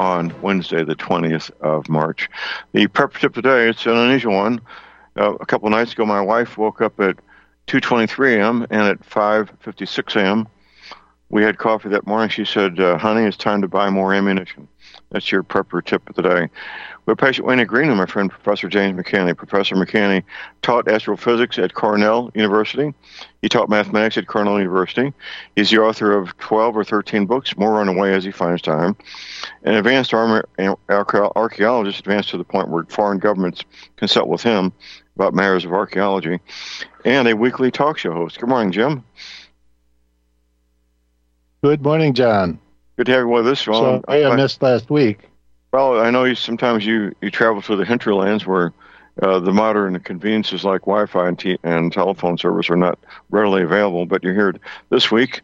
on Wednesday, the 20th of March. The prep tip today, it's an unusual one. A couple nights ago, my wife woke up at 2:23 a.m. and at 5:56 a.m. we had coffee that morning. She said, honey, it's time to buy more ammunition. That's your prepper tip of the day. We're patient Wayne Green and my friend Professor James McCanney. Professor McCanney taught astrophysics at Cornell University. He taught mathematics at Cornell University. He's the author of 12 or 13 books, more on the way as he finds time. An advanced archaeologist, advanced to the point where foreign governments consult with him about matters of archaeology, and a weekly talk show host. Good morning, Jim. Good morning, John. Good to have you with us. Well, I missed last week. Well, I know sometimes you travel to the hinterlands where the modern conveniences like Wi-Fi and telephone service are not readily available, but you're here this week.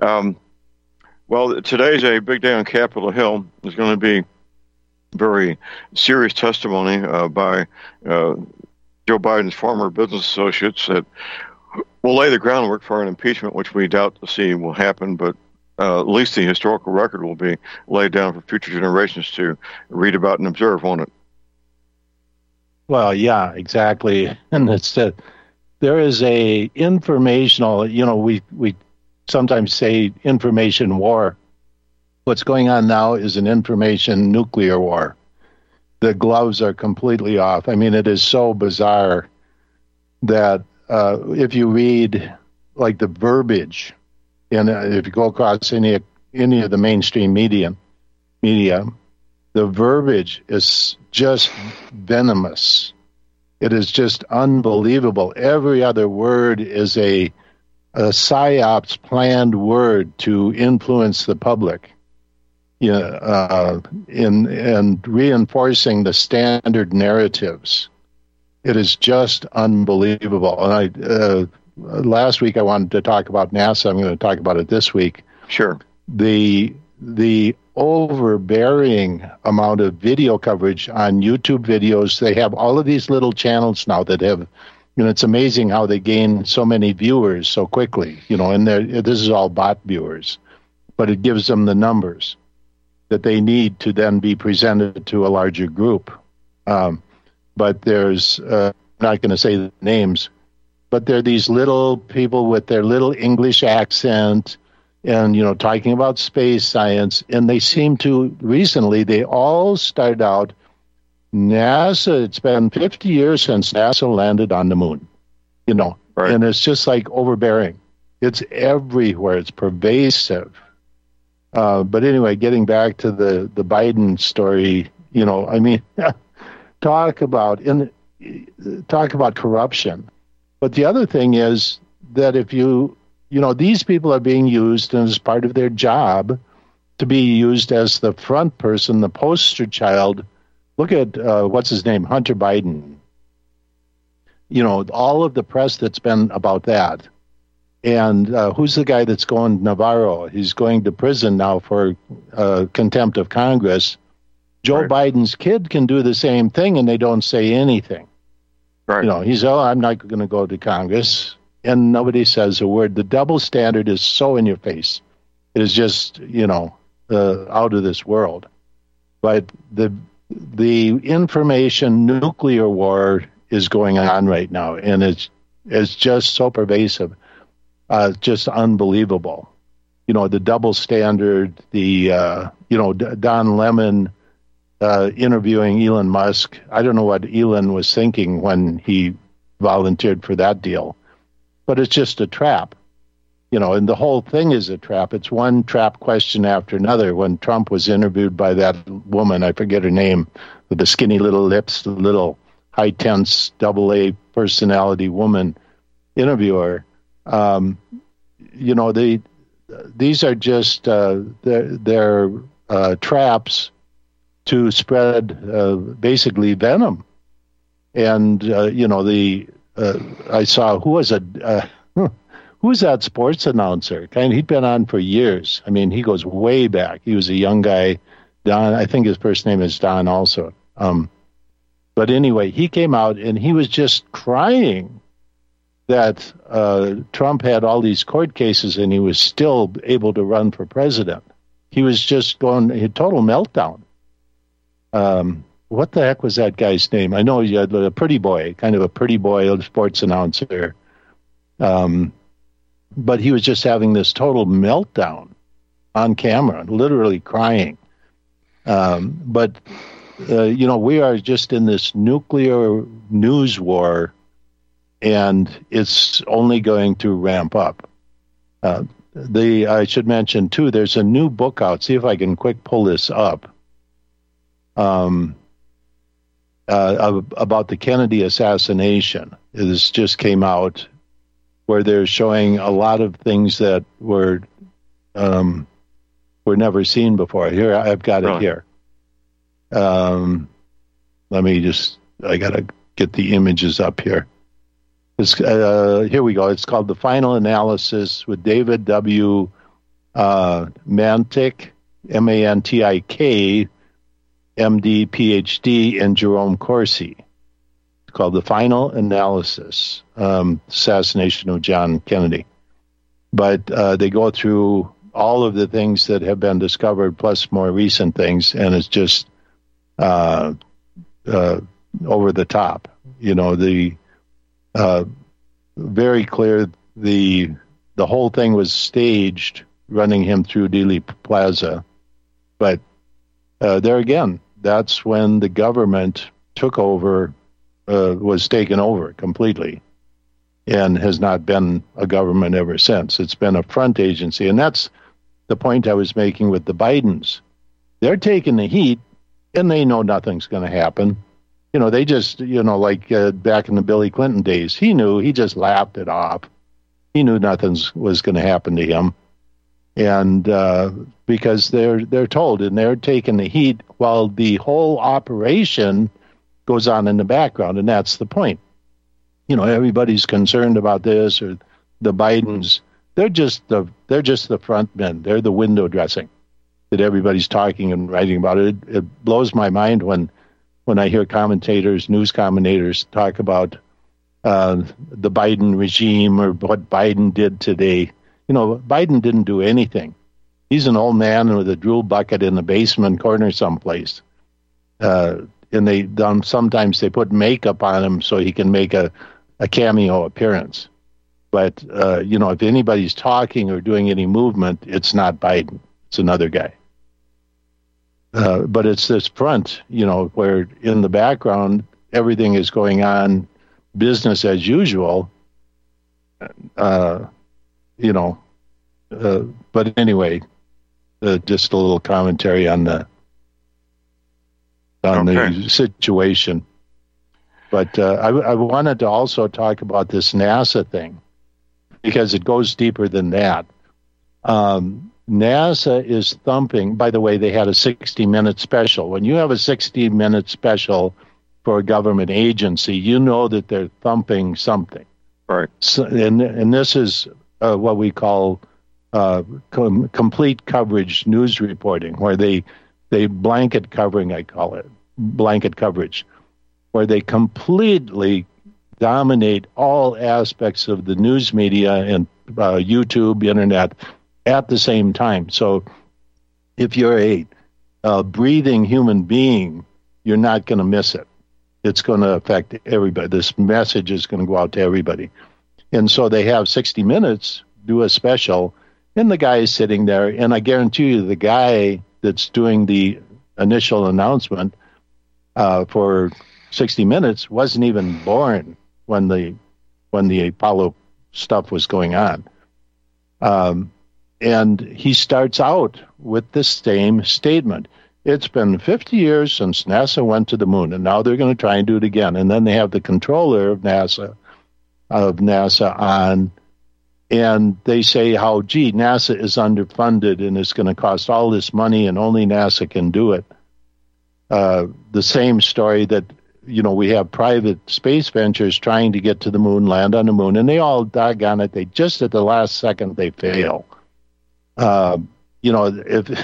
Well, today's a big day on Capitol Hill. There's going to be very serious testimony by Joe Biden's former business associates that will lay the groundwork for an impeachment, which we doubt to see will happen, but at least the historical record will be laid down for future generations to read about and observe, won't it? Well, yeah, exactly. And there is a informational, we sometimes say information war. What's going on now is an information nuclear war. The gloves are completely off. I mean, it is so bizarre that if you read like the verbiage, and if you go across any of the mainstream media, the verbiage is just venomous. It is just unbelievable. Every other word is a psyops planned word to influence the public, in reinforcing the standard narratives. It is just unbelievable. And last week I wanted to talk about NASA. I'm going to talk about it this week. Sure. The overbearing amount of video coverage on YouTube videos. They have all of these little channels now that have, it's amazing how they gain so many viewers so quickly, and this is all bot viewers, but it gives them the numbers that they need to then be presented to a larger group. But there's, I'm not going to say the names, but they're these little people with their little English accent and, talking about space science. And they seem to, recently, they all started out, NASA, it's been 50 years since NASA landed on the moon, right. And it's just like overbearing. It's everywhere. It's pervasive. But anyway, getting back to the Biden story, talk about corruption. But the other thing is that if these people are being used as part of their job to be used as the front person, the poster child. Look at, what's his name, Hunter Biden. All of the press that's been about that. And who's the guy that's going, Navarro? He's going to prison now for contempt of Congress. Joe Right. Biden's kid can do the same thing, and they don't say anything. Right. He's, I'm not going to go to Congress, and nobody says a word. The double standard is so in your face. It is just, out of this world. But the information nuclear war is going on right now, and it's just so pervasive, just unbelievable. The double standard, Don Lemon interviewing Elon Musk. I don't know what Elon was thinking when he volunteered for that deal, but it's just a trap, and the whole thing is a trap. It's one trap question after another. When Trump was interviewed by that woman, I forget her name, with the skinny little lips, the little high tense AA personality woman interviewer, these are just they're traps to spread basically venom. And I saw who was that sports announcer? He'd been on for years. I mean, he goes way back. He was a young guy, Don. I think his first name is Don also. But anyway, he came out and he was just crying that Trump had all these court cases and he was still able to run for president. He was just going a total meltdown. What the heck was that guy's name? I know he had a pretty boy, kind of a pretty boy, a sports announcer. But he was just having this total meltdown on camera, literally crying. But we are just in this nuclear news war, and it's only going to ramp up. I should mention, too, there's a new book out. See if I can quick pull this up. About the Kennedy assassination. This just came out, where they're showing a lot of things that were never seen before. Here, I've got it here. Let me I got to get the images up here. Here we go. It's called The Final Analysis with David W. Mantik, M-A-N-T-I-K, M.D., Ph.D., and Jerome Corsi. It's called The Final Analysis, Assassination of John Kennedy. But they go through all of the things that have been discovered, plus more recent things, and it's just over the top. Very clear the whole thing was staged, running him through Dealey Plaza. But there again, that's when the government took over, was taken over completely, and has not been a government ever since. It's been a front agency, and that's the point I was making with the Bidens. They're taking the heat, and they know nothing's going to happen. They just, like back in the Billy Clinton days, he knew, he just laughed it off. He knew nothing was going to happen to him. And because they're told, and they're taking the heat while the whole operation goes on in the background, and that's the point. Everybody's concerned about this, or the Bidens. They're just the front men. They're the window dressing that everybody's talking and writing about. It blows my mind when I hear news commentators talk about the Biden regime or what Biden did today. Biden didn't do anything. He's an old man with a drool bucket in the basement corner someplace. And sometimes they put makeup on him so he can make a cameo appearance. But, if anybody's talking or doing any movement, it's not Biden. It's another guy. But it's this front, where in the background, everything is going on business as usual. But anyway, just a little commentary on the situation. But I wanted to also talk about this NASA thing, because it goes deeper than that. NASA is thumping. By the way, they had a 60-minute special. When you have a 60-minute special for a government agency, you know that they're thumping something. Right. So, and this is what we call complete coverage news reporting, where they blanket covering, I call it, blanket coverage, where they completely dominate all aspects of the news media and YouTube, internet, at the same time. So if you're a breathing human being, you're not going to miss it. It's going to affect everybody. This message is going to go out to everybody. And so they have 60 minutes, do a special, and the guy is sitting there, and I guarantee you the guy that's doing the initial announcement for 60 minutes wasn't even born when the Apollo stuff was going on. And he starts out with the same statement. It's been 50 years since NASA went to the moon, and now they're going to try and do it again. And then they have the controller of NASA on, and they say how, NASA is underfunded and it's going to cost all this money and only NASA can do it. The same story that, we have private space ventures trying to get to the moon, land on the moon, and they all doggone it. They just at the last second, they fail. If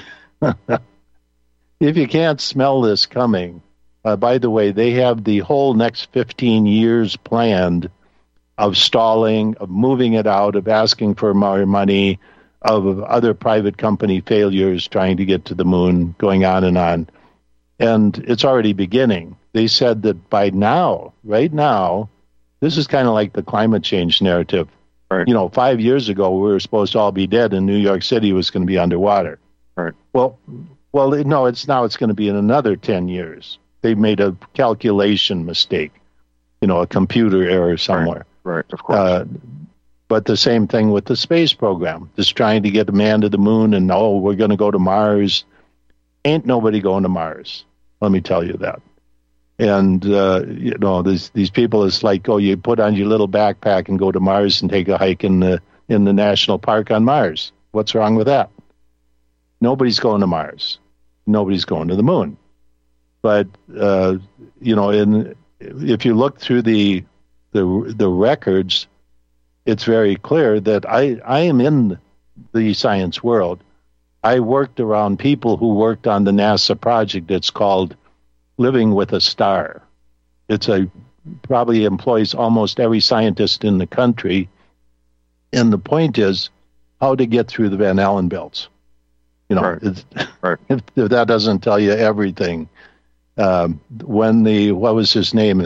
if you can't smell this coming, by the way, they have the whole next 15 years planned of stalling, of moving it out, of asking for more money, of other private company failures trying to get to the moon, going on. And it's already beginning. They said that by now, right now, this is kind of like the climate change narrative. Right. 5 years ago, we were supposed to all be dead and New York City was going to be underwater. Right. Well, no, it's going to be in another 10 years. They made a calculation mistake, a computer error somewhere. Right, of course. But the same thing with the space program, just trying to get a man to the moon and, we're going to go to Mars. Ain't nobody going to Mars. Let me tell you that. And, these people, it's like, you put on your little backpack and go to Mars and take a hike in the national park on Mars. What's wrong with that? Nobody's going to Mars. Nobody's going to the moon. But, if you look through the records, it's very clear that I am in the science world. I worked around people who worked on the NASA project. It's called Living with a Star. It's probably employs almost every scientist in the country. And the point is how to get through the Van Allen belts. Right. If that doesn't tell you everything. What was his name?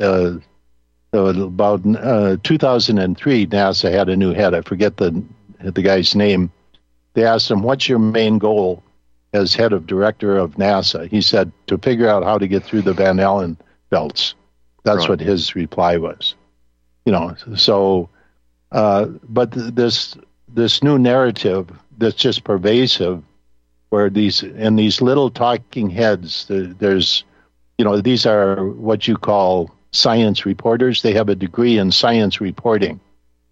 About 2003, NASA had a new head. I forget the guy's name. They asked him, "What's your main goal as head of director of NASA?" He said, "To figure out how to get through the Van Allen belts." That's what his reply was. So, but this new narrative that's just pervasive, where these little talking heads, there's, these are what you call science reporters. They have a degree in science reporting,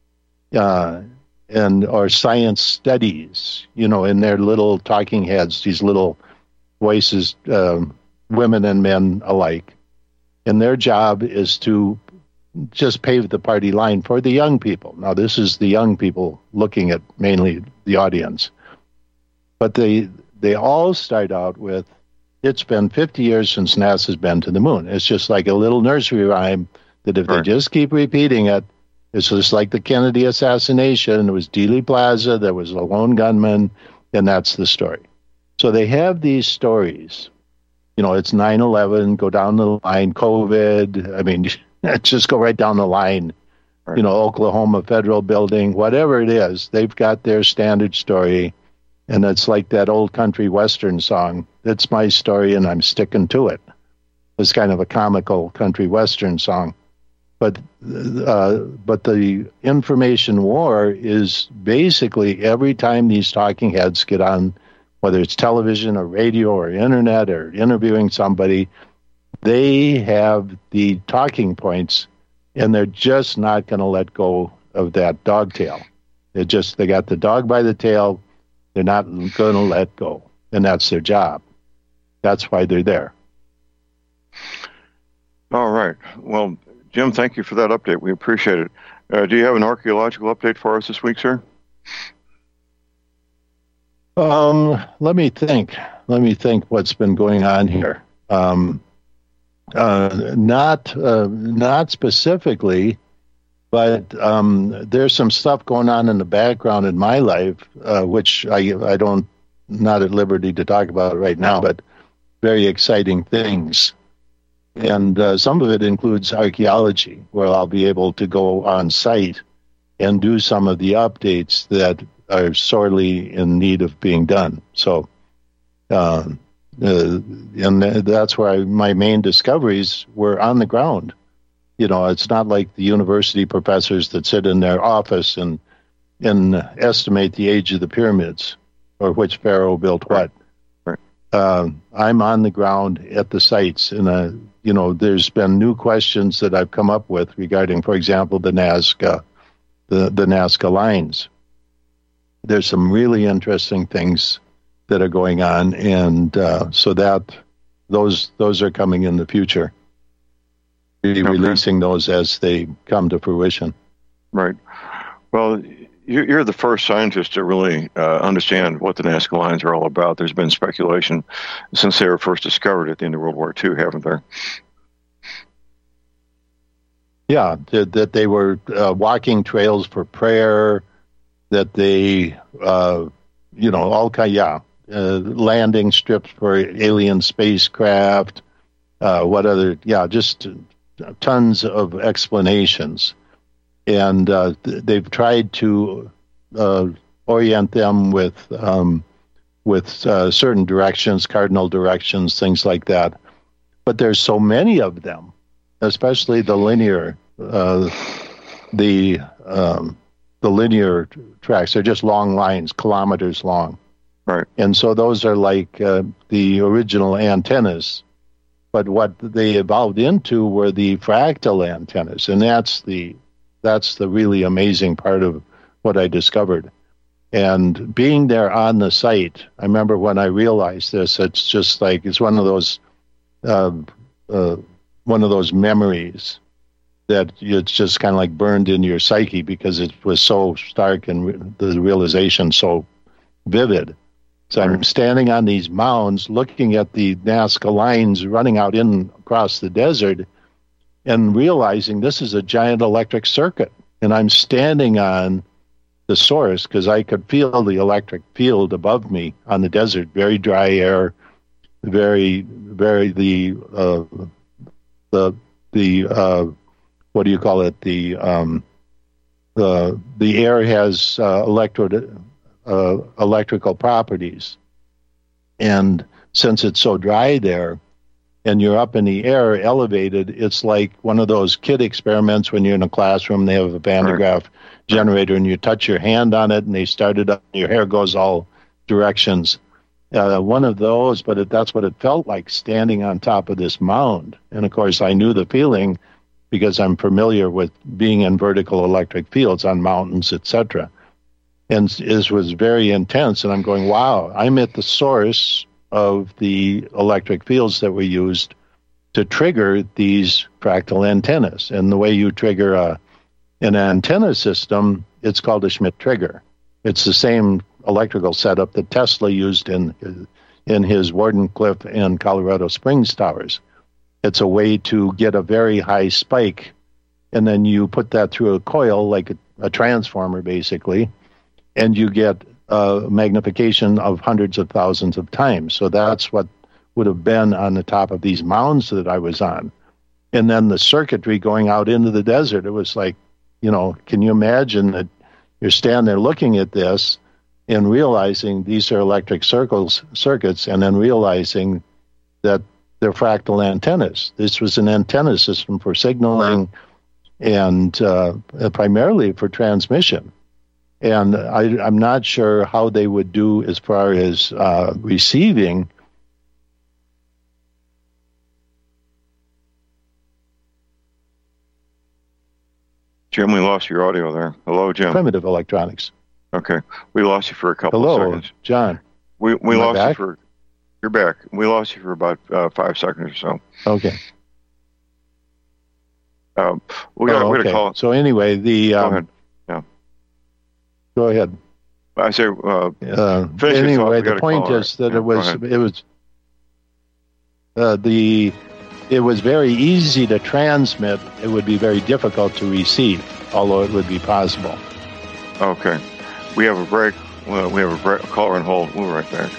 or science studies, in their little talking heads, these little voices, women and men alike. And their job is to just pave the party line for the young people. Now, this is the young people looking at mainly the audience. But they all start out with, it's been 50 years since NASA's been to the moon. It's just like a little nursery rhyme that if they just keep repeating it, it's just like the Kennedy assassination. It was Dealey Plaza, there was a lone gunman, and that's the story. So they have these stories. It's 9/11, go down the line, COVID. I mean, just go right down the line. Right. Oklahoma Federal Building, whatever it is, they've got their standard story. And it's like that old country western song, "It's my story and I'm sticking to it." It's kind of a comical country western song. But the information war is basically every time these talking heads get on, whether it's television or radio or internet or interviewing somebody, they have the talking points, and they're just not going to let go of that dog tail. They got the dog by the tail. They're not going to let go, and that's their job. That's why they're there. All right. Well, Jim, thank you for that update. We appreciate it. Do you have an archaeological update for us this week, sir? Let me think what's been going on here. Not specifically, but there's some stuff going on in the background in my life, which I don't, not at liberty to talk about right now, but very exciting things. And some of it includes archaeology, where I'll be able to go on site and do some of the updates that are sorely in need of being done. So, and that's where my main discoveries were on the ground. It's not like the university professors that sit in their office and estimate the age of the pyramids or which pharaoh built what. Right. I'm on the ground at the sites, and there's been new questions that I've come up with regarding, for example, the Nazca, the Nazca lines. There's some really interesting things that are going on, and so that those are coming in the future. Be releasing those as they come to fruition. Right. Well, you're the first scientist to really understand what the Nazca lines are all about. There's been speculation since they were first discovered at the end of World War II, haven't there? Yeah, that they were walking trails for prayer, that they, all kind. Yeah, landing strips for alien spacecraft. Just tons of explanations. And they've tried to orient them with certain directions, cardinal directions, things like that. But there's so many of them, especially the linear, the linear tracks. They're just long lines, kilometers long. Right. And so those are like the original antennas. But what they evolved into were the fractal antennas, and that's the really amazing part of what I discovered. And being there on the site, I remember when I realized this, it's just like it's one of those memories that it's just kind of like burned into your psyche because it was so stark and the realization so vivid. So I'm standing on these mounds looking at the Nazca lines running out across the desert and realizing this is a giant electric circuit. And I'm standing on the source because I could feel the electric field above me on the desert, very dry air, very, very what do you call it? The air has electrical properties. And since it's so dry there and you're up in the air elevated, it's like one of those kid experiments when you're in a classroom, they have a Van de Graaff generator and you touch your hand on it and they start it up and your hair goes all directions. One of those, but that's what it felt like standing on top of this mound. And of course, I knew the feeling because I'm familiar with being in vertical electric fields on mountains, etc. And it was very intense. And I'm going, wow, I'm at the source of the electric fields that were used to trigger these fractal antennas. And the way you trigger an antenna system, it's called a Schmidt trigger. It's the same electrical setup that Tesla used in his Wardenclyffe and Colorado Springs towers. It's a way to get a very high spike, and then you put that through a coil, like a transformer, basically, and you get a magnification of hundreds of thousands of times. So that's what would have been on the top of these mounds that I was on. And then the circuitry going out into the desert, it was like, can you imagine that you're standing there looking at this and realizing these are electric circuits, and then realizing that they're fractal antennas. This was an antenna system for signaling and primarily for transmission. And I'm not sure how they would do as far as receiving. Jim, we lost your audio there. Hello, Jim. Primitive electronics. Okay. We lost you for a couple of seconds. John. We lost you for... You're back. We lost you for about 5 seconds or so. Okay. We got to call. So anyway, go ahead. Yeah. Go ahead. I say. Anyway, the point is that it was very easy to transmit. It would be very difficult to receive, although it would be possible. Okay. We have a break. We have a caller on hold. We'll be right back.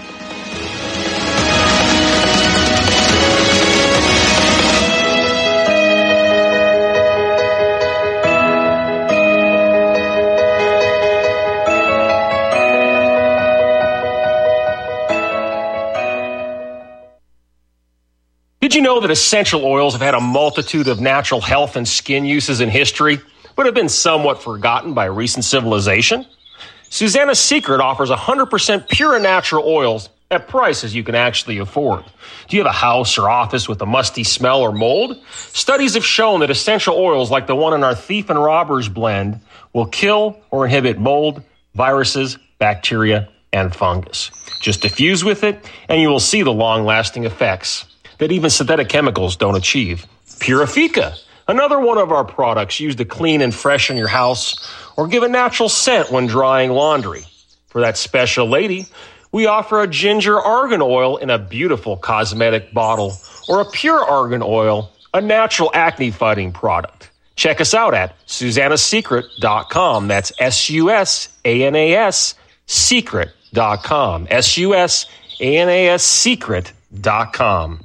Did you know that essential oils have had a multitude of natural health and skin uses in history, but have been somewhat forgotten by recent civilization? Susanna's Secret offers 100% pure and natural oils at prices you can actually afford. Do you have a house or office with a musty smell or mold? Studies have shown that essential oils like the one in our Thief and Robbers blend will kill or inhibit mold, viruses, bacteria, and fungus. Just diffuse with it, and you will see the long-lasting effects that even synthetic chemicals don't achieve. Purifica, another one of our products used to clean and freshen your house or give a natural scent when drying laundry. For that special lady, we offer a ginger argan oil in a beautiful cosmetic bottle or a pure argan oil, a natural acne fighting product. Check us out at SusannaSecret.com. That's SUSANAS Secret.com. susanas.com. SUSANAS secret.com.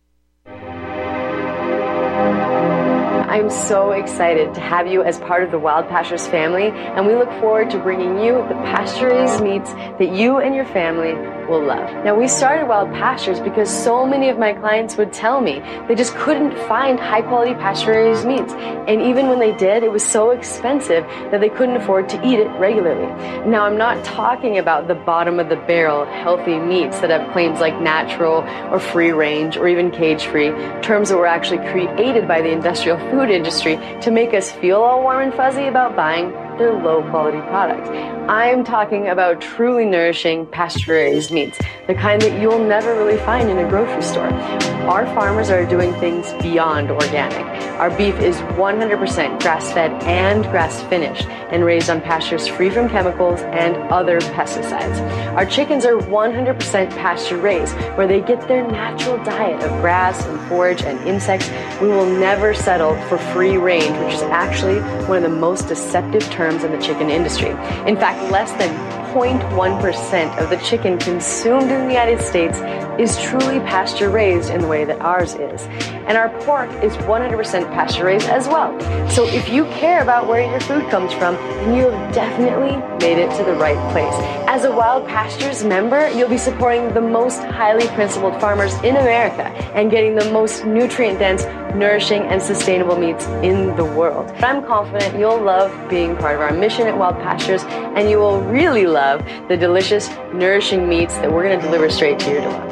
I'm so excited to have you as part of the Wild Pastures family, and we look forward to bringing you the pasture-raised meats that you and your family will love. Now, we started Wild Pastures because so many of my clients would tell me they just couldn't find high-quality pasture-raised meats, and even when they did, it was so expensive that they couldn't afford to eat it regularly. Now, I'm not talking about the bottom-of-the-barrel healthy meats that have claims like natural or free-range or even cage-free, terms that were actually created by the industrial food industry to make us feel all warm and fuzzy about buying their low-quality products. I'm talking about truly nourishing pasture-raised meats, the kind that you'll never really find in a grocery store. Our farmers are doing things beyond organic. Our beef is 100% grass-fed and grass-finished and raised on pastures free from chemicals and other pesticides. Our chickens are 100% pasture-raised, where they get their natural diet of grass and forage and insects. We will never settle for free range, which is actually one of the most deceptive terms in the chicken industry. In fact, less than 0.1% of the chicken consumed in the United States is truly pasture-raised in the way that ours is. And our pork is 100% pasture-raised as well. So if you care about where your food comes from, then you have definitely made it to the right place. As a Wild Pastures member, you'll be supporting the most highly principled farmers in America and getting the most nutrient-dense, nourishing, and sustainable meats in the world. But I'm confident you'll love being part of our mission at Wild Pastures, and you will really love the delicious, nourishing meats that we're going to deliver straight to your door.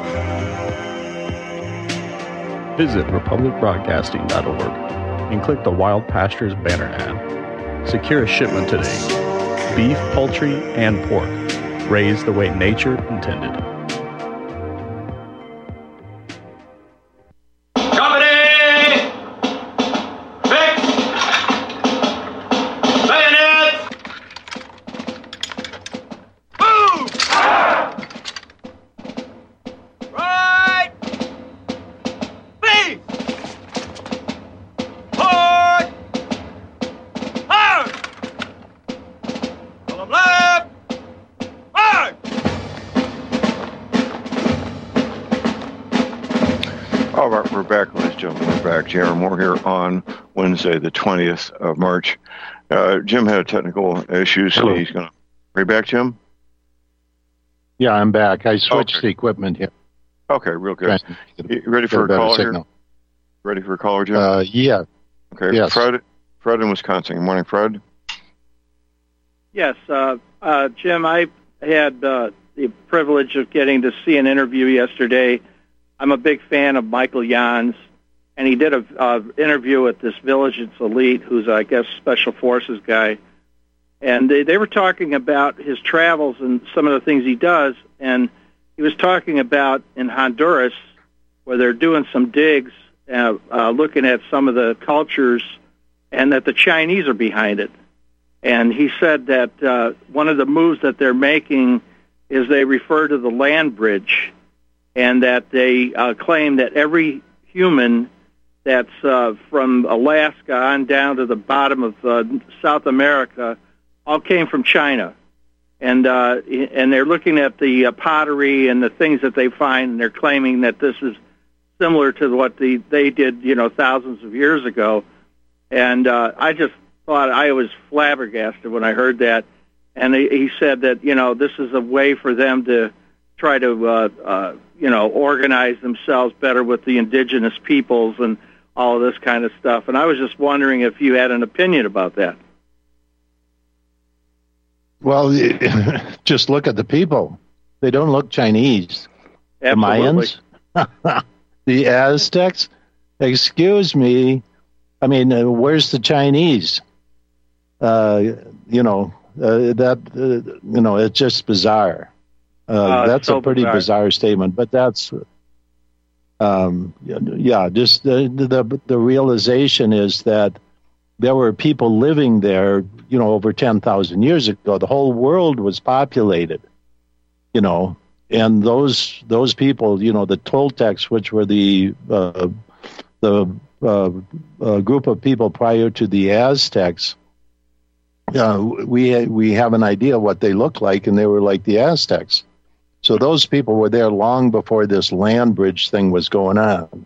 Visit republicbroadcasting.org and click the Wild Pastures banner ad. Secure a shipment today. Beef, poultry, and pork, raised the way nature intended. All right, we're back, ladies and gentlemen. We're back. Jeremy Moore here on Wednesday, the 20th of March. Jim had a technical issue, so he's going to... Are you back, Jim? Yeah, I'm back. I switched the equipment here. Okay, real good. You ready for a caller here? Ready for a caller, Jim? Yeah. Okay, yes. Fred in Wisconsin. Good morning, Fred. Yes, Jim, I had the privilege of getting to see an interview yesterday. I'm a big fan of Michael Jans, and he did an interview with this Vigilance Elite, who's, I guess, Special Forces guy. And they were talking about his travels and some of the things he does, and he was talking about in Honduras, where they're doing some digs, looking at some of the cultures, and that the Chinese are behind it. And he said that one of the moves that they're making is they refer to the land bridge, and that they claim that every human that's from Alaska on down to the bottom of South America all came from China. And they're looking at the pottery and the things that they find, and they're claiming that this is similar to what they did, thousands of years ago. And I just thought I was flabbergasted when I heard that. And he said that, this is a way for them to try to, organize themselves better with the indigenous peoples and all of this kind of stuff. And I was just wondering if you had an opinion about that. Well, just look at the people. They don't look Chinese. Absolutely. The Mayans, the Aztecs. Excuse me. I mean, where's the Chinese? It's just bizarre. That's so a pretty bizarre statement, but that's, just the realization is that there were people living there, over 10,000 years ago. The whole world was populated, and those people, the Toltecs, which were the group of people prior to the Aztecs, we have an idea what they look like, and they were like the Aztecs. So those people were there long before this land bridge thing was going on.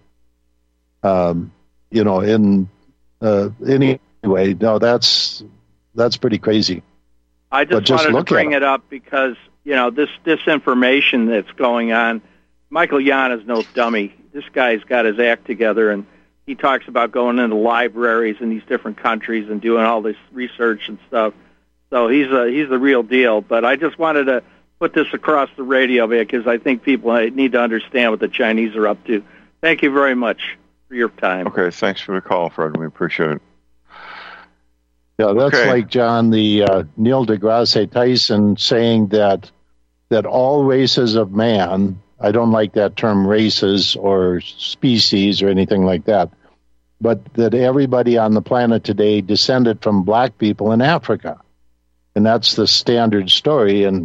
Anyway, no, that's pretty crazy. I just wanted to bring it up because, this disinformation that's going on, Michael Yon is no dummy. This guy's got his act together, and he talks about going into libraries in these different countries and doing all this research and stuff. So he's the real deal. But I just wanted to put this across the radio because I think people need to understand what the Chinese are up to. Thank you very much for your time. Okay, thanks for the call, Fred. We appreciate it. Yeah, that's like, John, the Neil deGrasse Tyson saying that all races of man, I don't like that term races or species or anything like that, but that everybody on the planet today descended from black people in Africa. And that's the standard story. And,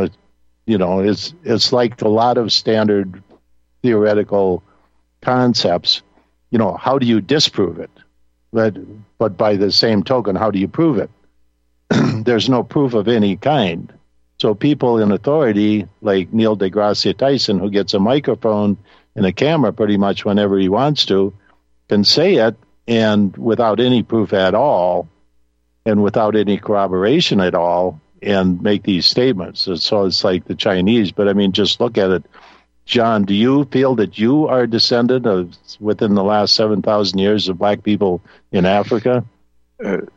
it's like a lot of standard theoretical concepts. How do you disprove it? But by the same token, how do you prove it? There's no proof of any kind. So people in authority, like Neil deGrasse Tyson, who gets a microphone and a camera pretty much whenever he wants to, can say it, and without any proof at all, and without any corroboration at all, and make these statements. So it's like the Chinese. But, just look at it. John, do you feel that you are a descendant of, within the last 7,000 years, of black people in Africa? No,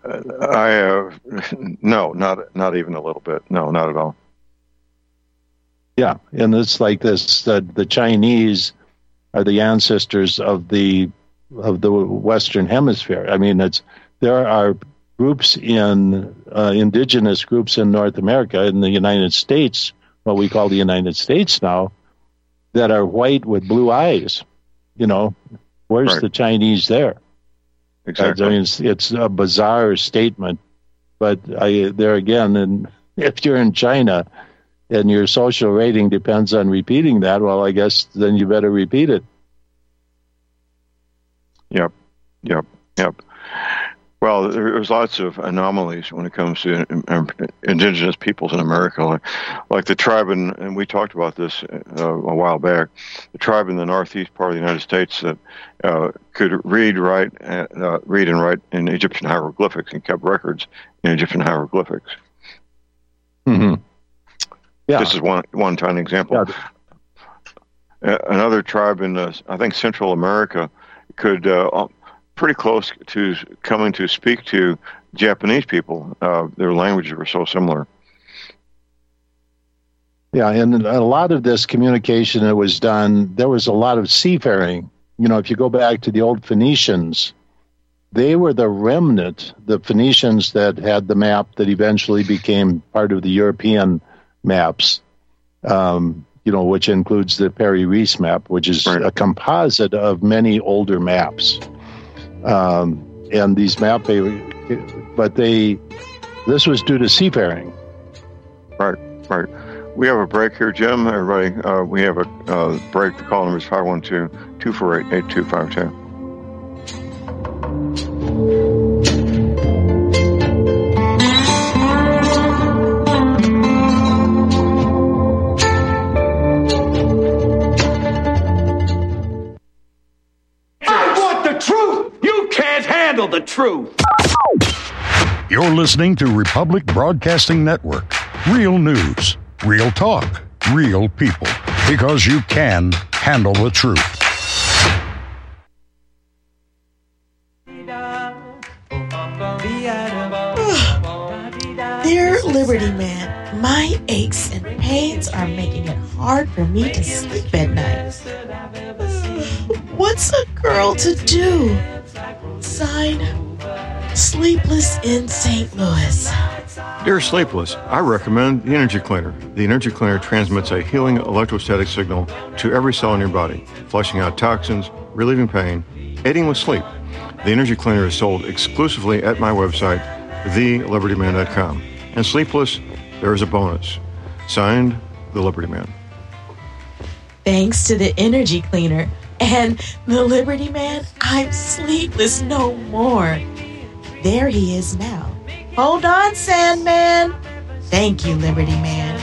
not even a little bit. No, not at all. Yeah, and it's like this: the Chinese are the ancestors of the Western Hemisphere. There are groups indigenous groups in North America, in the United States, what we call the United States now, that are white with blue eyes. Where's the Chinese there? Exactly. It's a bizarre statement, but there again, and if you're in China and your social rating depends on repeating that, well, I guess then you better repeat it. Yep. Well, there's lots of anomalies when it comes to indigenous peoples in America, like the tribe, and we talked about this a while back, the tribe in the northeast part of the United States that could read and write in Egyptian hieroglyphics and kept records in Egyptian hieroglyphics. Mm-hmm. Yeah. This is one tiny example. Yeah. Another tribe in, I think, Central America could... pretty close to coming to speak to Japanese people. Their languages were so similar. Yeah, and a lot of this communication that was done, there was a lot of seafaring. If you go back to the old Phoenicians, they were the remnant, the Phoenicians that had the map that eventually became part of the European maps, which includes the Perry-Reese map, which is a composite of many older maps. And these this was due to seafaring. Right. We have a break here, Jim. Everybody, we have a break. The call number is 512-248-8252. The truth. You're listening to Republic Broadcasting Network. Real news, real talk, real people. Because you can handle the truth. Dear Liberty Man, my aches and pains are making it hard for me to sleep at night. What's a girl to do? Signed, Sleepless in St. Louis. Dear Sleepless, I recommend the Energy Cleaner. The Energy Cleaner transmits a healing electrostatic signal to every cell in your body, flushing out toxins, relieving pain, aiding with sleep. The Energy Cleaner is sold exclusively at my website, thelibertyman.com. And Sleepless, there is a bonus. Signed, The Liberty Man. Thanks to the Energy Cleaner and the Liberty Man, I'm sleepless no more. There he is now, Hold on, Sandman. Thank you, Liberty Man.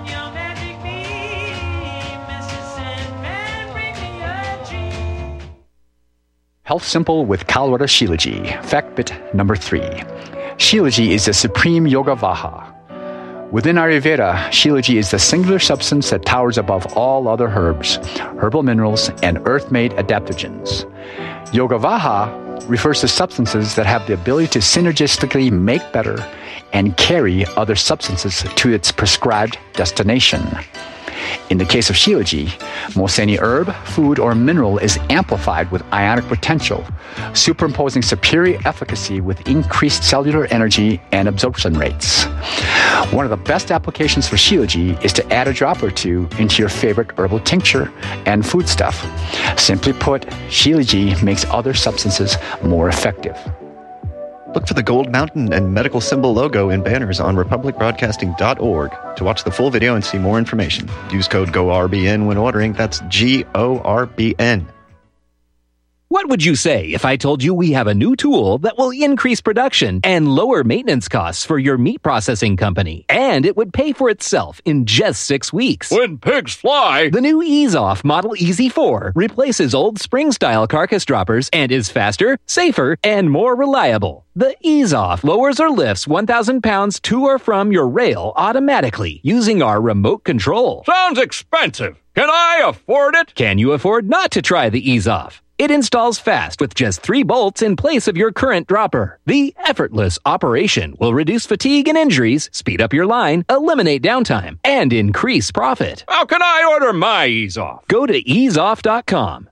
Health Simple with Kalwara Shilajit. Fact bit number 3. Shilajit is the supreme yoga vaha. Within Ayurveda, Shilajit is the singular substance that towers above all other herbs, herbal minerals, and earth-made adaptogens. Yoga vaha refers to substances that have the ability to synergistically make better and carry other substances to its prescribed destination. In the case of Shilajit, most any herb, food, or mineral is amplified with ionic potential, superimposing superior efficacy with increased cellular energy and absorption rates. One of the best applications for Shilajit is to add a drop or two into your favorite herbal tincture and foodstuff. Simply put, Shilajit makes other substances more effective. Look for the Gold Mountain and medical symbol logo in banners on republicbroadcasting.org to watch the full video and see more information. Use code GORBN when ordering. That's GORBN. What would you say if I told you we have a new tool that will increase production and lower maintenance costs for your meat processing company? And it would pay for itself in just 6 weeks. When pigs fly! The new EaseOff Model Easy 4 replaces old spring-style carcass droppers and is faster, safer, and more reliable. The EaseOff lowers or lifts 1,000 pounds to or from your rail automatically using our remote control. Sounds expensive. Can I afford it? Can you afford not to try the EaseOff? It installs fast with just 3 bolts in place of your current dropper. The effortless operation will reduce fatigue and injuries, speed up your line, eliminate downtime, and increase profit. How can I order my EaseOff? Go to easeoff.com,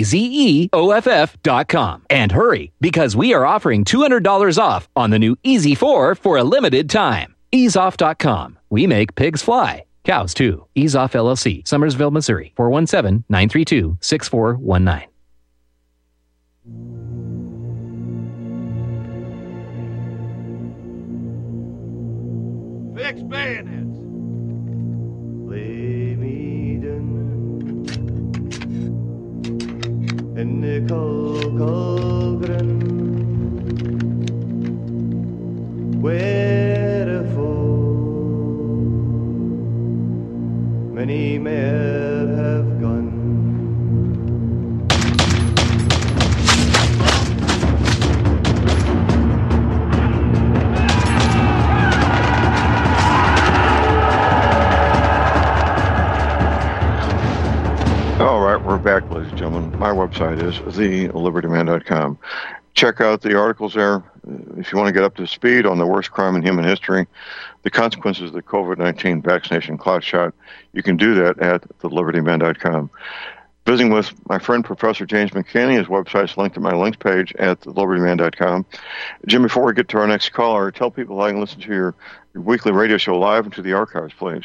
EAZEOFF.com, and hurry, because we are offering $200 off on the new Easy 4 for a limited time. Easeoff.com. We make pigs fly. Cows, too. EaseOff LLC, Summersville, Missouri, 417-932-6419. Fix bayonets. Lay me down in the cauldron, wherefore many men have gone. All right, we're back, ladies and gentlemen. My website is thelibertyman.com. Check out the articles there if you want to get up to speed on the worst crime in human history, the consequences of the COVID-19 vaccination cloud shot. You can do that at thelibertyman.com. Visiting with my friend Professor James McCanney, his website is linked to my links page at thelibertyman.com. Jim, before we get to our next caller, tell people how I can listen to your weekly radio show live and to the archives, please.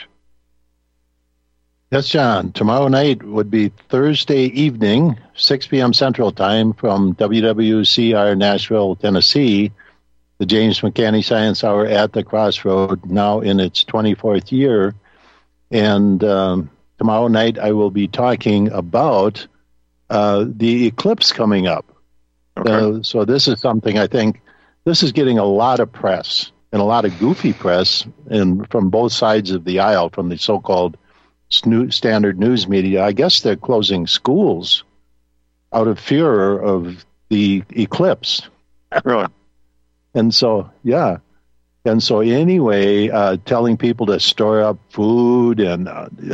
Yes, John. Tomorrow night would be Thursday evening, 6 p.m. Central Time from WWCR Nashville, Tennessee, the James McCanney Science Hour at the Crossroad, now in its 24th year. And tomorrow night I will be talking about the eclipse coming up. Okay. So this is something I think, this is getting a lot of press and a lot of goofy press from both sides of the aisle, from the so-called standard news media. I guess they're closing schools out of fear of the eclipse. Really? And so, yeah. And so anyway, telling people to store up food and,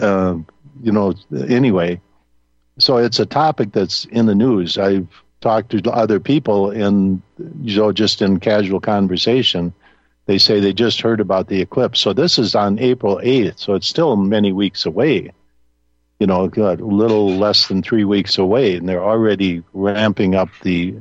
anyway. So it's a topic that's in the news. I've talked to other people just in casual conversation. They say they just heard about the eclipse. So this is on April 8th, so it's still many weeks away. A little less than 3 weeks away, and they're already ramping up the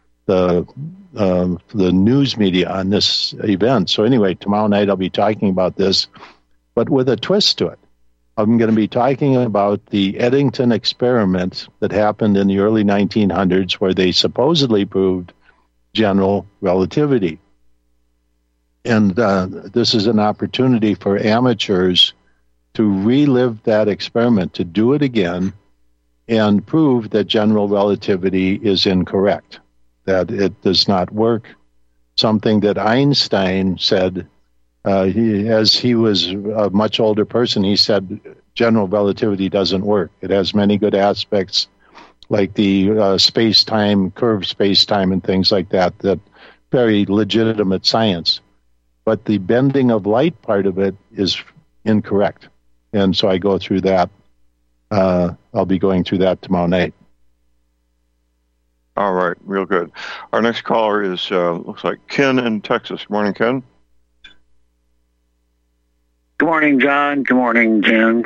news media on this event. So anyway, tomorrow night I'll be talking about this, but with a twist to it. I'm going to be talking about the Eddington experiment that happened in the early 1900s, where they supposedly proved general relativity. And this is an opportunity for amateurs to relive that experiment, to do it again, and prove that general relativity is incorrect, that it does not work. something that Einstein said. As he was a much older person, he said general relativity doesn't work. It has many good aspects, like the space-time, curved space-time and things like that, that very legitimate science. But the bending of light part of it is incorrect. And so I go through that. I'll be going through that tomorrow night. All right, real good. Our next caller is, looks like Ken in Texas. Good morning, Ken. Good morning, John. Good morning, Jim.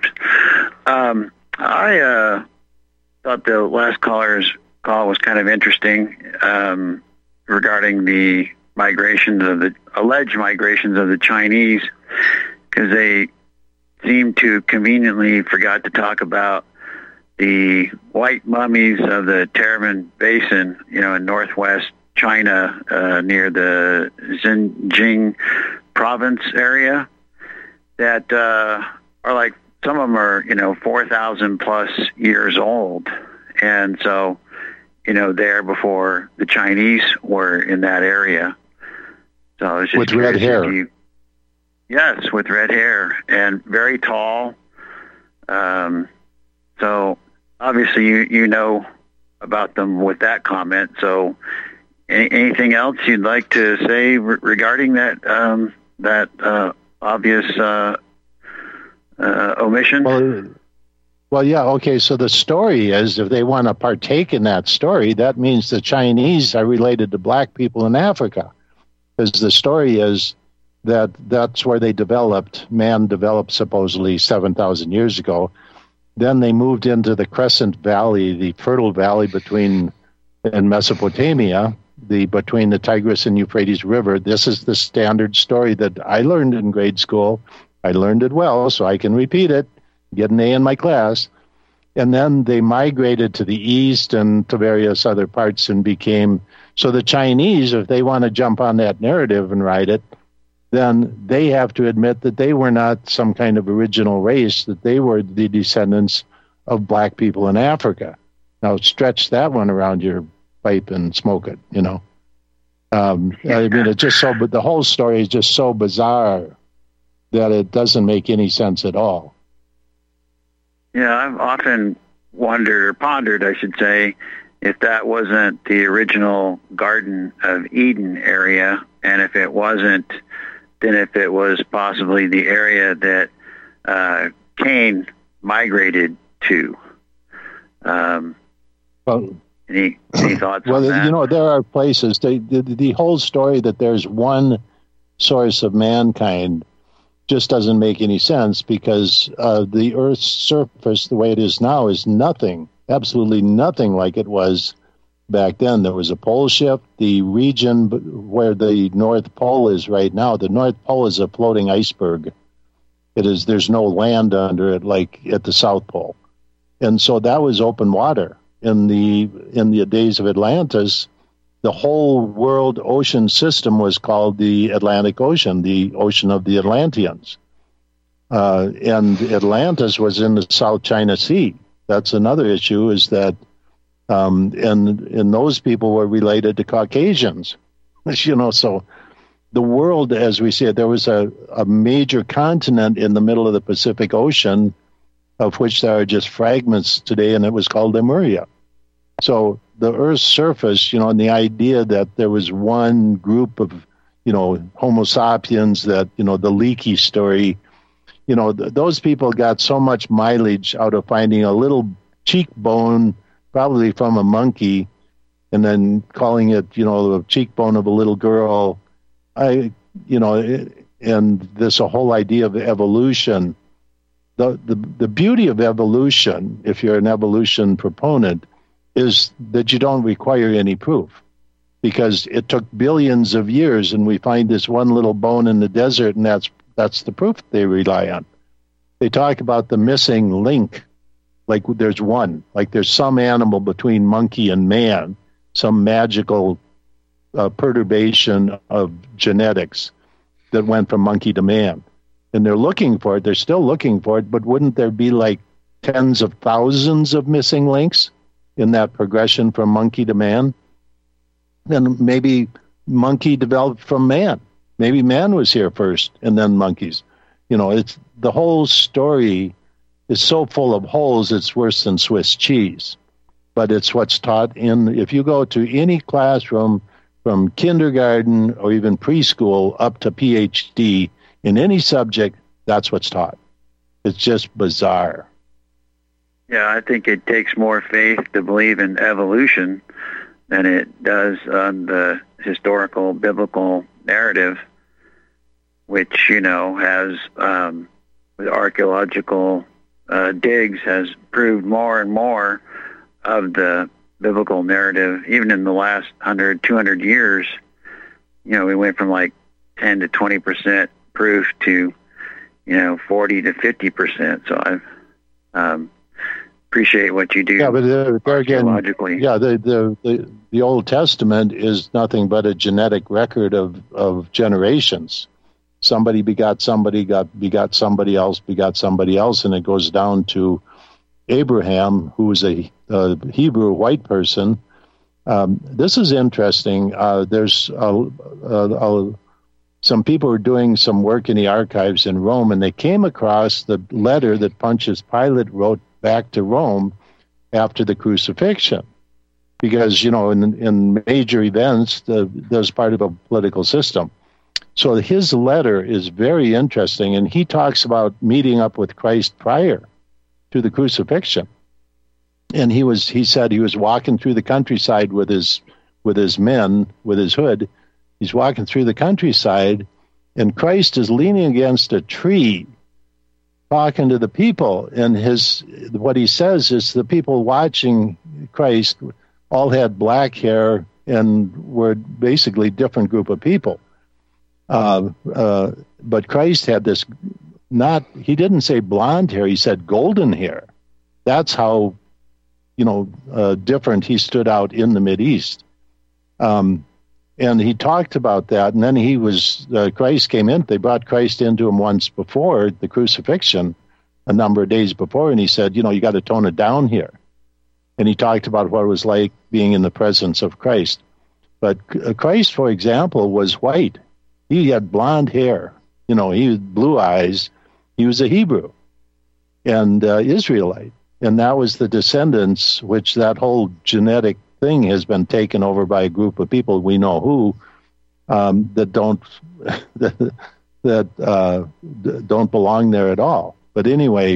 I thought the last caller's call was kind of interesting regarding the alleged migrations of the Chinese, because they seem to conveniently forgot to talk about the white mummies of the Tarim Basin, in northwest China, near the Xinjiang province area, that are like, some of them are, 4,000 plus years old. And so, there before the Chinese were in that area. So it's just with red hair. Yes, with red hair and very tall. So obviously you know about them with that comment. So anything else you'd like to say regarding that obvious omission? Well, yeah, okay, so the story is, if they want to partake in that story, that means the Chinese are related to black people in Africa. Because the story is that that's where they developed, man developed supposedly 7,000 years ago. Then they moved into the Crescent Valley, the fertile valley in Mesopotamia, between the Tigris and Euphrates River. This is the standard story that I learned in grade school. I learned it well, so I can repeat it, get an A in my class. And then they migrated to the east and to various other parts and became... So the Chinese, if they want to jump on that narrative and ride it, then they have to admit that they were not some kind of original race, that they were the descendants of black people in Africa. Now stretch that one around your pipe and smoke it, I mean, it's just so, but the whole story is just so bizarre that it doesn't make any sense at all. Yeah, I've often wondered, or pondered, I should say, if that wasn't the original Garden of Eden area, and if it wasn't, then if it was possibly the area that Cain migrated to. Any thoughts on that? Well, there are places, the whole story that there's one source of mankind just doesn't make any sense, because the Earth's surface, the way it is now, is nothing, absolutely nothing like it was back then. There was a pole shift. The region where the North Pole is right now, the North Pole is a floating iceberg. There's no land under it like at the South Pole. And so that was open water. In the days of Atlantis, the whole world ocean system was called the Atlantic Ocean, the ocean of the Atlanteans. And Atlantis was in the South China Sea. That's another issue, is that and those people were related to Caucasians. So the world, as we see it, there was a major continent in the middle of the Pacific Ocean, of which there are just fragments today, and it was called Lemuria. So the Earth's surface, and the idea that there was one group of, Homo sapiens, that, the leaky story, those people got so much mileage out of finding a little cheekbone, probably from a monkey, and then calling it, the cheekbone of a little girl. And this whole idea of evolution. The beauty of evolution, if you're an evolution proponent, is that you don't require any proof, because it took billions of years, and we find this one little bone in the desert, and that's the proof they rely on. They talk about the missing link, like there's one, like there's some animal between monkey and man, some magical perturbation of genetics that went from monkey to man. And they're looking for it. They're still looking for it. But wouldn't there be like tens of thousands of missing links in that progression from monkey to man? Then maybe monkey developed from man. Maybe man was here first and then monkeys. It's the whole story is so full of holes, it's worse than Swiss cheese. But it's what's taught if you go to any classroom from kindergarten or even preschool up to PhD in any subject, that's what's taught. It's just bizarre. Yeah, I think it takes more faith to believe in evolution than it does on the historical biblical narrative, which, has, with archaeological digs, has proved more and more of the biblical narrative. Even in the last 100, 200 years, we went from like 10 to 20% proof to, 40 to 50%. So I appreciate what you do. Yeah, but there again, archaeologically. yeah, the Old Testament is nothing but a genetic record of generations. Somebody begot somebody, begot somebody else, and it goes down to Abraham, who was a Hebrew white person. This is interesting. There's some people were doing some work in the archives in Rome, and they came across the letter that Pontius Pilate wrote back to Rome after the crucifixion. Because, in major events, there's part of a political system. So his letter is very interesting, and he talks about meeting up with Christ prior to the crucifixion. And he said he was walking through the countryside with his men, with his hood. He's walking through the countryside, and Christ is leaning against a tree, talking to the people. And what he says is the people watching Christ all had black hair and were basically a different group of people. But Christ had this, he didn't say blonde hair, he said golden hair. That's how, different he stood out in the Mideast. And he talked about that, and then Christ came in. They brought Christ into him once before the crucifixion, a number of days before, and he said, you got to tone it down here. And he talked about what it was like being in the presence of Christ. But Christ, for example, was white. He had blonde hair. He had blue eyes. He was a Hebrew and Israelite. And that was the descendants, which that whole genetic thing has been taken over by a group of people, we know who, that don't belong there at all. But anyway,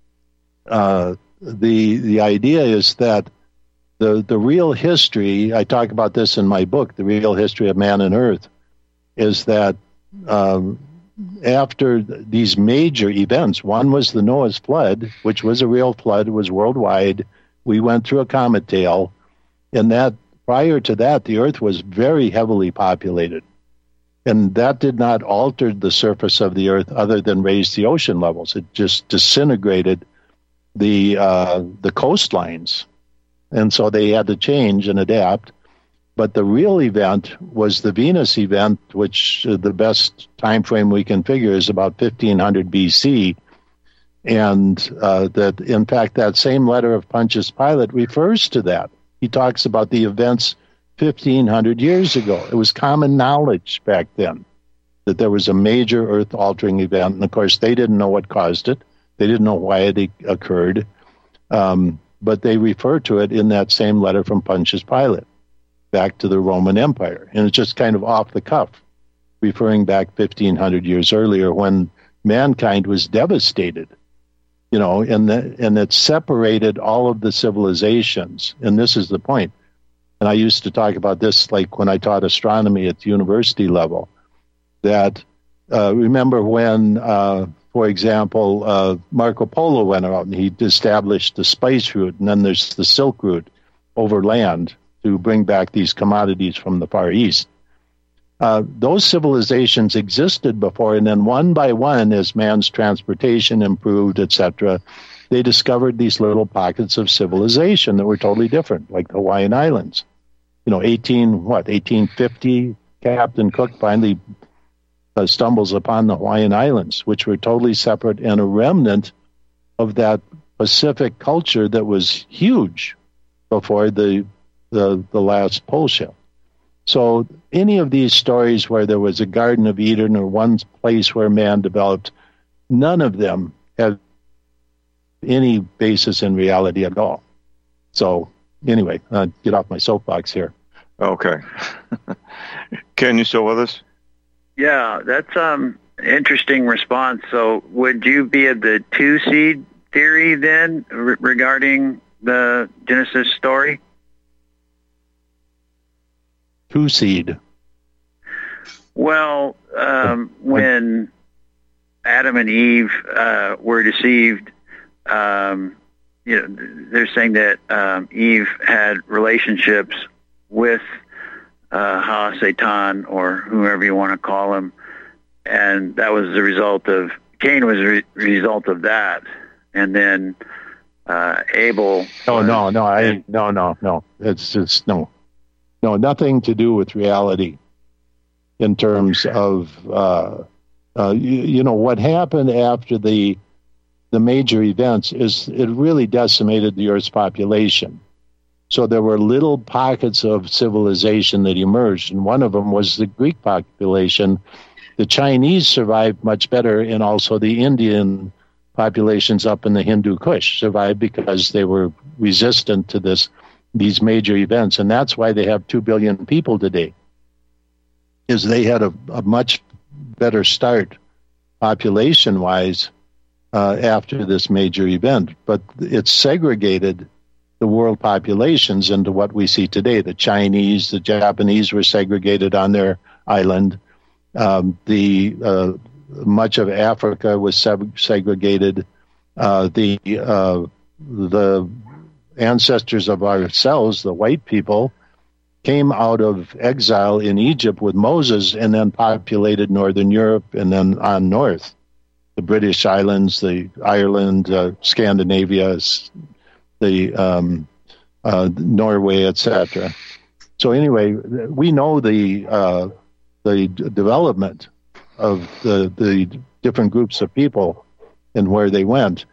the idea is that the real history, I talk about this in my book, The Real History of Man and Earth, is that after these major events, one was the Noah's flood, which was a real flood, it was worldwide. We went through a comet tail, and that prior to that, the Earth was very heavily populated. And that did not alter the surface of the Earth other than raise the ocean levels. It just disintegrated the coastlines. And so they had to change and adapt. But the real event was the Venus event, which the best time frame we can figure is about 1500 BC. And that, in fact, that same letter of Pontius Pilate refers to that. He talks about the events 1,500 years ago. It was common knowledge back then that there was a major earth-altering event. And, of course, they didn't know what caused it. They didn't know why it occurred. But they refer to it in that same letter from Pontius Pilate back to the Roman Empire. And it's just kind of off the cuff, referring back 1,500 years earlier when mankind was devastated. And it separated all of the civilizations. And this is the point. And I used to talk about this like when I taught astronomy at the university level, that remember when, for example, Marco Polo went out and he established the spice route, and then there's the Silk Route overland to bring back these commodities from the Far East. Those civilizations existed before, and then one by one, as man's transportation improved, etc., they discovered these little pockets of civilization that were totally different, like the Hawaiian Islands. 1850, Captain Cook finally stumbles upon the Hawaiian Islands, which were totally separate and a remnant of that Pacific culture that was huge before the last pole shift. So any of these stories where there was a Garden of Eden or one place where man developed, none of them have any basis in reality at all. So anyway, get off my soapbox here. Okay. Ken, you still with us? Yeah, that's interesting response. So would you be of the two-seed theory then regarding the Genesis story? Two-seed? Well, when Adam and Eve were deceived, they're saying that Eve had relationships with Ha-Satan, or whoever you want to call him, and that was the result of Cain was a result of that, and then Abel. No. It's just no, nothing to do with reality. In terms of what happened after the major events is it really decimated the Earth's population. So there were little pockets of civilization that emerged, and one of them was the Greek population. The Chinese survived much better, and also the Indian populations up in the Hindu Kush survived because they were resistant to these major events, and that's why they have 2 billion people today, is they had a much better start population-wise after this major event. But it segregated the world populations into what we see today. The Chinese, the Japanese were segregated on their island. Much of Africa was segregated. The ancestors of ourselves, the white people, came out of exile in Egypt with Moses and then populated Northern Europe and then on north. The British Islands, the Ireland, Scandinavia, the Norway, etc. So anyway, we know the development of the different groups of people and where they went.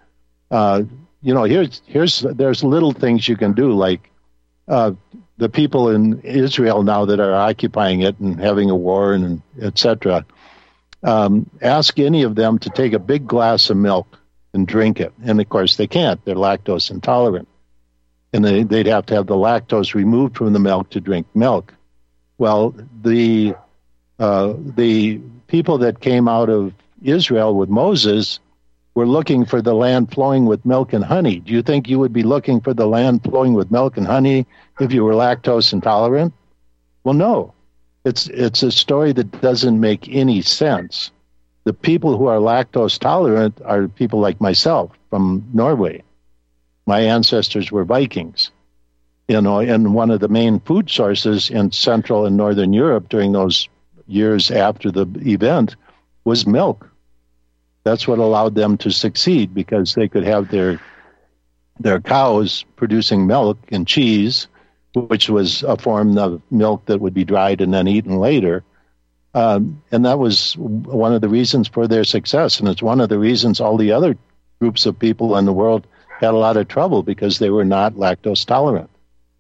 There's little things you can do, like the people in Israel now that are occupying it and having a war and etc. Ask any of them to take a big glass of milk and drink it, and of course they can't. They're lactose intolerant, and they'd have to have the lactose removed from the milk to drink milk. Well, the people that came out of Israel with Moses were looking for the land flowing with milk and honey. Do you think you would be looking for the land flowing with milk and honey if you were lactose intolerant? Well, no. It's a story that doesn't make any sense. The people who are lactose tolerant are people like myself from Norway. My ancestors were Vikings. And one of the main food sources in Central and Northern Europe during those years after the event was milk. That's what allowed them to succeed, because they could have their cows producing milk and cheese, which was a form of milk that would be dried and then eaten later. And that was one of the reasons for their success. And it's one of the reasons all the other groups of people in the world had a lot of trouble, because they were not lactose tolerant.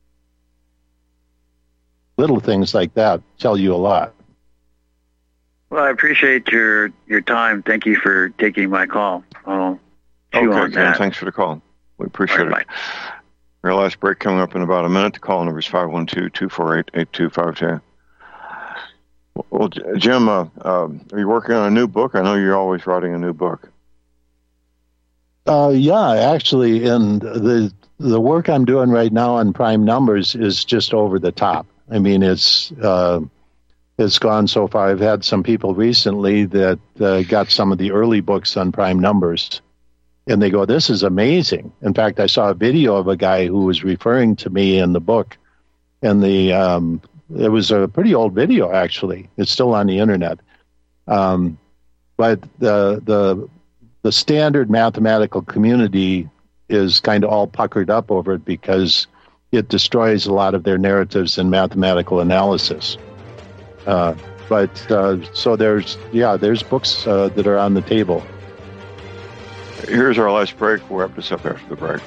Little things like that tell you a lot. Well, I appreciate your time. Thank you for taking my call. I'll chew on that. Thanks for the call. We appreciate it. Bye. Our last break coming up in about a minute. The call number is 512-248-8252. Well, Jim, are you working on a new book? I know you're always writing a new book. Yeah, actually, and the work I'm doing right now on prime numbers is just over the top. I mean, it's gone so far. I've had some people recently that got some of the early books on prime numbers, and they go, "This is amazing." In fact, I saw a video of a guy who was referring to me in the book, and it was a pretty old video, actually. It's still on the internet. But the standard mathematical community is kind of all puckered up over it, because it destroys a lot of their narratives in mathematical analysis. So there's books that are on the table. Here's our last break. We'll wrap this up after the break.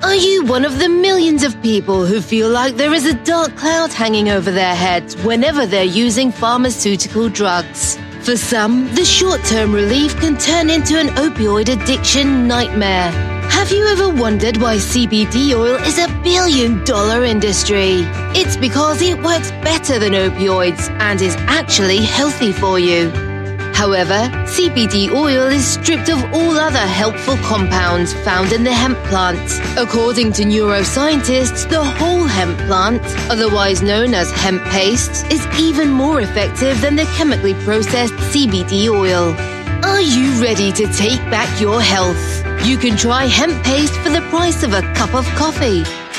Are you one of the millions of people who feel like there is a dark cloud hanging over their heads whenever they're using pharmaceutical drugs? For some, the short-term relief can turn into an opioid addiction nightmare. Have you ever wondered why CBD oil is a billion-dollar industry? It's because it works better than opioids and is actually healthy for you. However, CBD oil is stripped of all other helpful compounds found in the hemp plant. According to neuroscientists, the whole hemp plant, otherwise known as hemp paste, is even more effective than the chemically processed CBD oil. Are you ready to take back your health? You can try hemp paste for the price of a cup of coffee.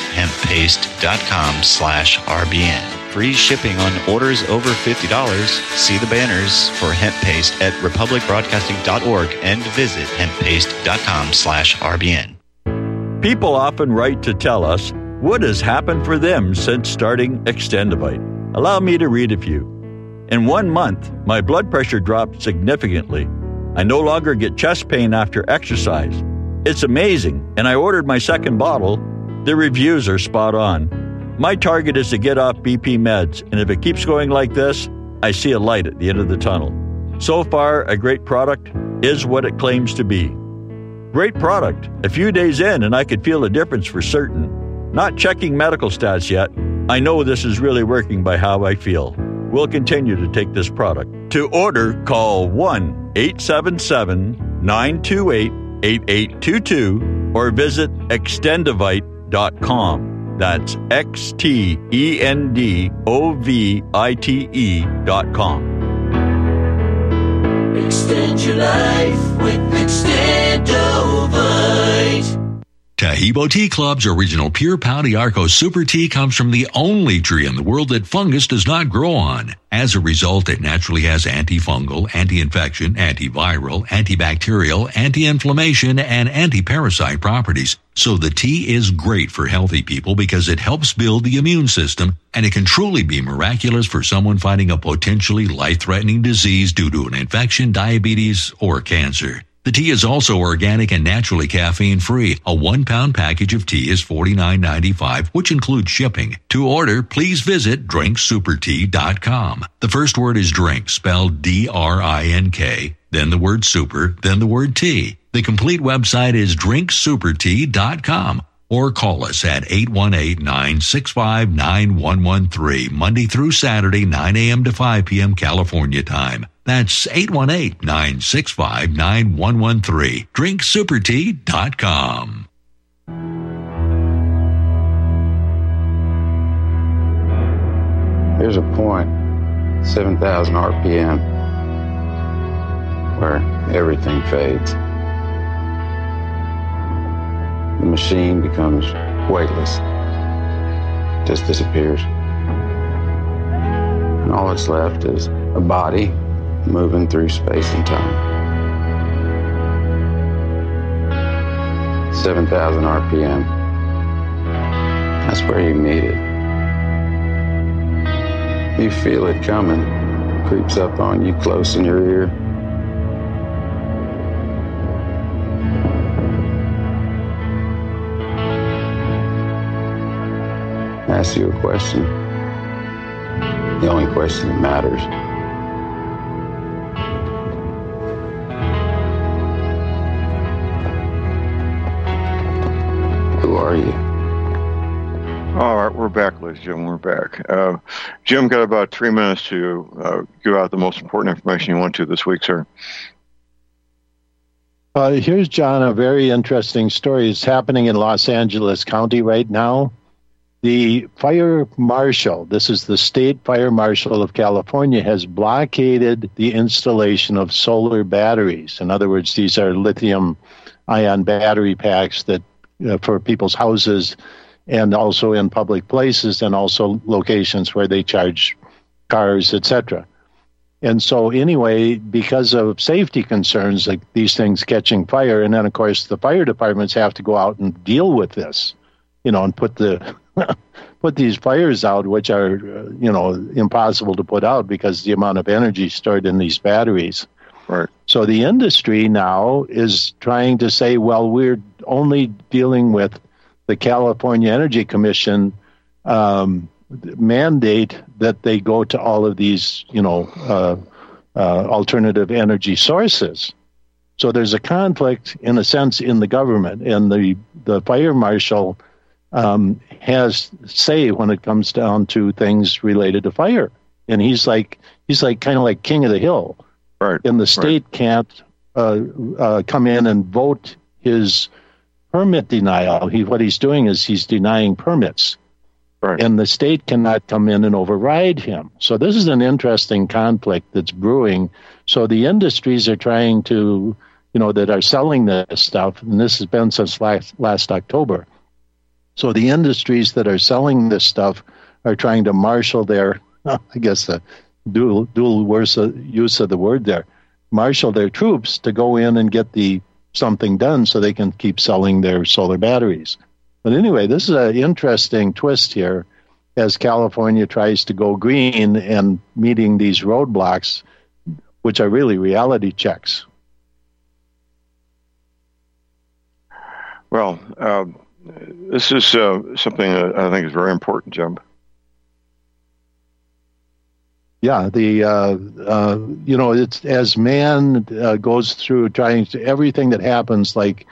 Hemppaste.com/RBN. Free shipping on orders over $50. See the banners for hemp paste at republicbroadcasting.org and visit hemppaste.com/RBN. People often write to tell us what has happened for them since starting Extendivite. Allow me to read a few. In 1 month, my blood pressure dropped significantly. I no longer get chest pain after exercise. It's amazing, and I ordered my second bottle. The reviews are spot on. My target is to get off BP meds, and if it keeps going like this, I see a light at the end of the tunnel. So far, a great product is what it claims to be. Great product. A few days in, and I could feel a difference for certain. Not checking medical stats yet. I know this is really working by how I feel. We'll continue to take this product. To order, call 1-877-928-8822 or visit extendivite.com. That's XTENDOVITE.com. Extend your life with Extendovite. Tahibo Tea Club's original Pure Pau d'Arco Super Tea comes from the only tree in the world that fungus does not grow on. As a result, it naturally has antifungal, anti-infection, antiviral, antibacterial, anti-inflammation, and anti-parasite properties. So the tea is great for healthy people because it helps build the immune system, and it can truly be miraculous for someone fighting a potentially life-threatening disease due to an infection, diabetes, or cancer. The tea is also organic and naturally caffeine-free. A 1-pound package of tea is $49.95, which includes shipping. To order, please visit drinksupertea.com. The first word is drink, spelled D-R-I-N-K, then the word super, then the word tea. The complete website is drinksupertea.com. Or call us at 818-965-9113, Monday through Saturday, 9 a.m. to 5 p.m. California time. That's 818-965-9113, drinksupertea.com. Here's a point, 7,000 RPM, where everything fades. The machine becomes weightless, just disappears. And all that's left is a body moving through space and time. 7,000 RPM. That's where you meet it. You feel it coming, creeps up on you close in your ear. Ask you a question, the only question that matters. Who are you? All right, we're back, ladies and gentlemen. We're back. Jim, got about 3 minutes to give out the most important information you want to this week, sir. Here's, John, a very interesting story. It's happening in Los Angeles County right now. The fire marshal, this is the state fire marshal of California, has blockaded the installation of solar batteries. In other words, these are lithium-ion battery packs that for people's houses and also in public places and also locations where they charge cars, etc. And so anyway, because of safety concerns, like these things catching fire, and then, of course, the fire departments have to go out and deal with this, and put these fires out, which are, impossible to put out because the amount of energy stored in these batteries. Right. So the industry now is trying to say, well, we're only dealing with the California Energy Commission mandate that they go to all of these, alternative energy sources. So there's a conflict, in a sense, in the government, and the fire marshal has say when it comes down to things related to fire, and he's like kind of like king of the hill, right? And the state can't come in and vote his permit denial. What he's doing is he's denying permits. Right. And the state cannot come in and override him. So this is an interesting conflict that's brewing. So the industries are trying to, that are selling this stuff, and this has been since last October. So the industries that are selling this stuff are trying to marshal their, I guess the dual use of the word there, marshal their troops to go in and get something done so they can keep selling their solar batteries. But anyway, this is an interesting twist here as California tries to go green and meeting these roadblocks, which are really reality checks. Well, this is something that I think is very important, Jim. Yeah, it's as man goes through trying to everything that happens, like,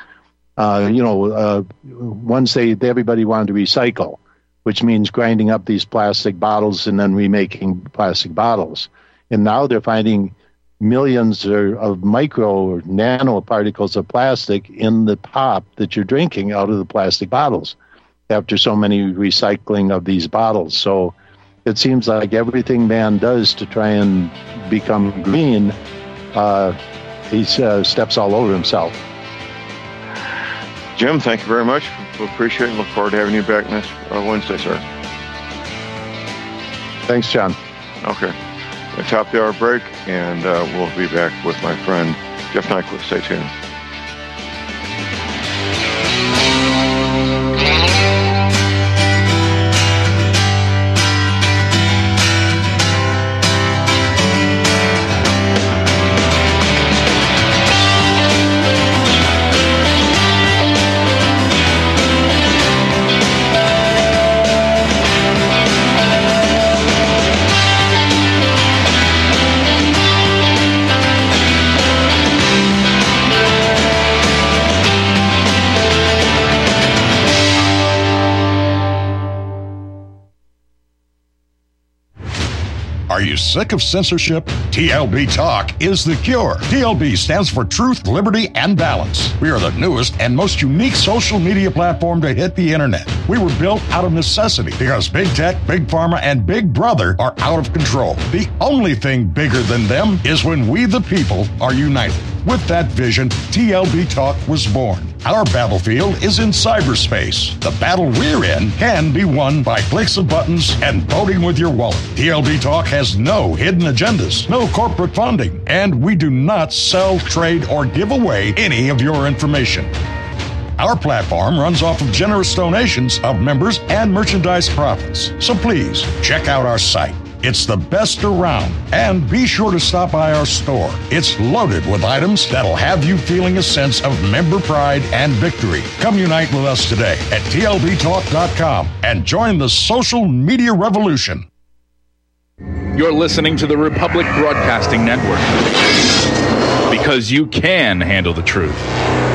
once everybody wanted to recycle, which means grinding up these plastic bottles and then remaking plastic bottles. And now they're finding millions of micro or nano particles of plastic in the pop that you're drinking out of the plastic bottles after so many recycling of these bottles. So it seems like everything man does to try and become green, he steps all over himself. Jim, thank you very much. We appreciate it. Look forward to having you back next Wednesday, sir. Thanks, John. Okay. A top of the hour break, and we'll be back with my friend Jeff Nyquist. Stay tuned. Are you sick of censorship? TLB Talk is the cure. TLB stands for Truth, Liberty, and Balance. We are the newest and most unique social media platform to hit the internet. We were built out of necessity because Big Tech, Big Pharma, and Big Brother are out of control. The only thing bigger than them is when we the people are united. With that vision, TLB Talk was born. Our battlefield is in cyberspace. The battle we're in can be won by clicks of buttons and voting with your wallet. TLB Talk has no hidden agendas, no corporate funding, and we do not sell, trade, or give away any of your information. Our platform runs off of generous donations of members and merchandise profits. So please, check out our site. It's the best around. And be sure to stop by our store. It's loaded with items that'll have you feeling a sense of member pride and victory. Come unite with us today at tlbtalk.com and join the social media revolution. You're listening to the Republic Broadcasting Network, because you can handle the truth.